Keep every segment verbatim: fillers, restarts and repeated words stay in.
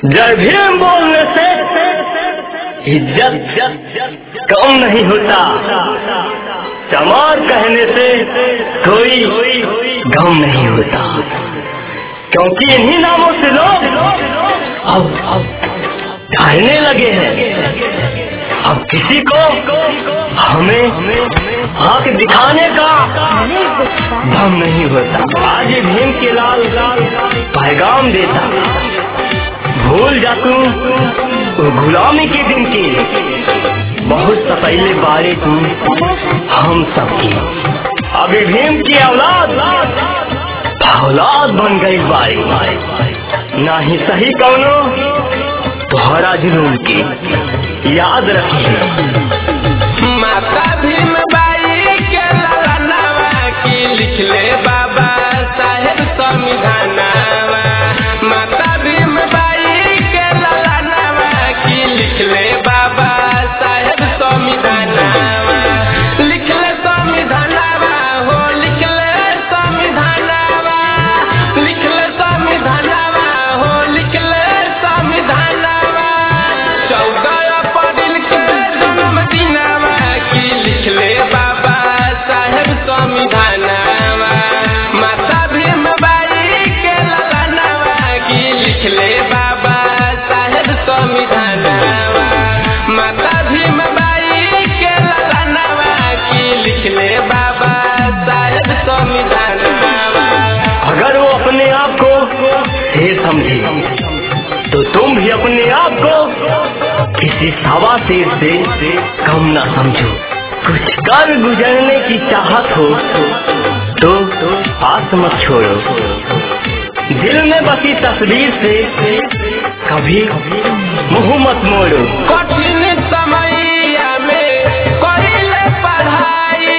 जय भीम बोलने से इज्जत कम नहीं होता, चमार कहने से कोई गम नहीं होता, क्योंकि इन्हीं नामों से लोग अब कहने लगे हैं। अब किसी को हमें हक दिखाने का दम नहीं होता। आज भीम के लाल पैगाम देता, भूल जा तू गुलामी के दिन की, बहुत पहले बारे तू हम सबकी। अभी भीम की औलाद औलाद बन गई बारी, ना ही सही कौनो तोहरा जुनून की याद रखी। माता भीम बाई के ललनावा की लिख ले बाबा साहेब संविधानवा। माता भीम बाई के ललनावा की लिख ले बाबा साहेब संविधानवा। लिख ले संविधानवा हो, लिख ले संविधानवा, लिख ले संविधानवा हो, लिख ले संविधानवा। चौदह अप्रैल के जन्मदिनवा की लिख ले बाबा साहेब संविधानवा। माता भीम बाई के ललनावा की लिख ले बाबा साहेब संविधानवा। माता भीम बाई के ललनावा की लिख ले बाबा साहेब संविधानवा। अगर वो अपने आप को शेर समझे तो तुम भी अपने आप को किसी सवा शेर से कम ना समझो। कुछ कर गुजरने की चाहत हो तो आस मत छोड़ो। दिल में बसी तस्वीर से कभी मुंह मत मोड़ो। कठिन समैया में कइले पढ़ाई,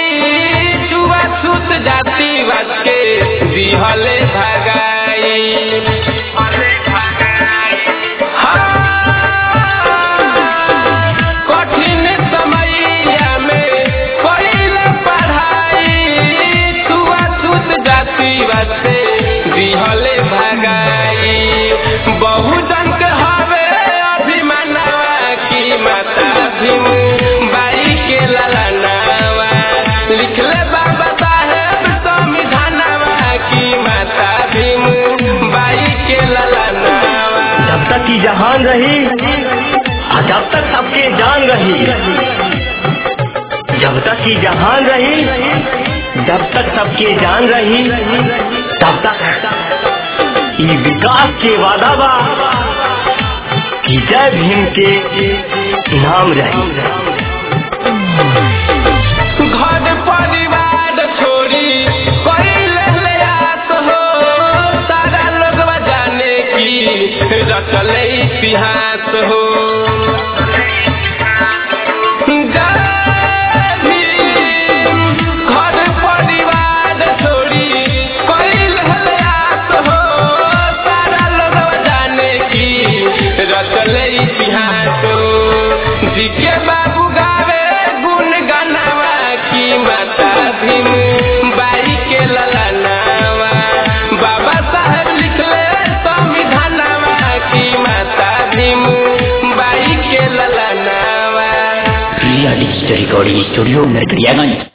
छुआछूत जातिवाद के दिहले भगाई। कठिन समैया में कइले पढ़ाई, छुआछूत जातिवाद से दिहले भगाई। बहुजन के हवे अभिमानवा की माता भीम बाई के ललनावा। लिख ले बाबा साहेब संविधानवा की माता भीम बाई के ललनावा। जब तक की जहान रही, जब तक सबके जान रही, जब तक की जहान रही, जब तक सबके जान रही, तब तक ये विकास के वादा बा कि जय भीम के नाम रही। घर परिवार छोड़ी कइले ले आस हो, सारा लोग जाने की रचले इतिहास हो। जय भीम घर परिवार छोड़ी कइले ले आस हो, सारा लोग जाने की रचले इतिहास हो। जी के बाबू गावे गुण गानावा की माता भीम बाई के ललनावा। बाबा साहेब लिख ले संविधानवा की माता भीम बाई के ललनावा। Real story recording studio Narkatiaganj.